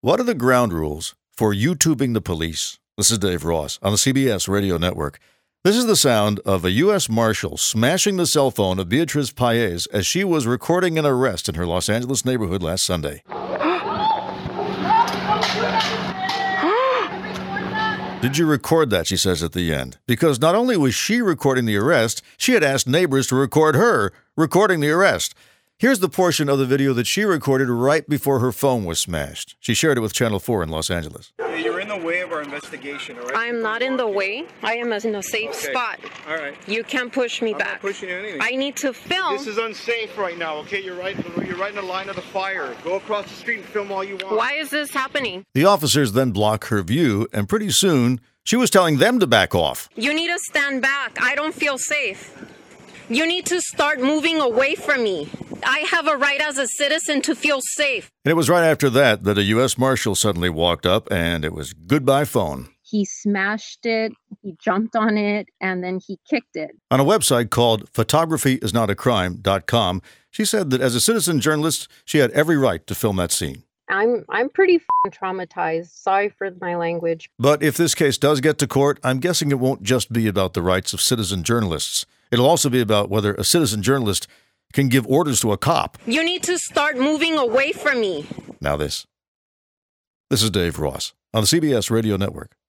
What are the ground rules for YouTubing the police? This is Dave Ross on the CBS Radio Network. This is the sound of a U.S. Marshal smashing the cell phone of Beatriz Paez as she was recording an arrest in her Los Angeles neighborhood last Sunday. Did you record that, she says at the end? Because not only was she recording the arrest, she had asked neighbors to record her recording the arrest. Here's the portion of the video that she recorded right before her phone was smashed. She shared it with Channel 4 in Los Angeles. You're in the way of our investigation, all right? I'm not in the way. I am in a safe spot. All right. You can't push me I'm back. not pushing you anything. I need to film. This is unsafe right now, okay? You're right in the line of the fire. Go across the street and film all you want. Why is this happening? The officers then block her view, and pretty soon, she was telling them to back off. You need to stand back. I don't feel safe. You need to start moving away from me. I have a right as a citizen to feel safe. And it was right after that a U.S. Marshal suddenly walked up, and it was goodbye phone. He smashed it, he jumped on it, and then he kicked it. On a website called photographyisnotacrime.com, she said that as a citizen journalist, she had every right to film that scene. I'm pretty traumatized. Sorry for my language. But if this case does get to court, I'm guessing it won't just be about the rights of citizen journalists. It'll also be about whether a citizen journalist can give orders to a cop. You need to start moving away from me. Now this. This is Dave Ross on the CBS Radio Network.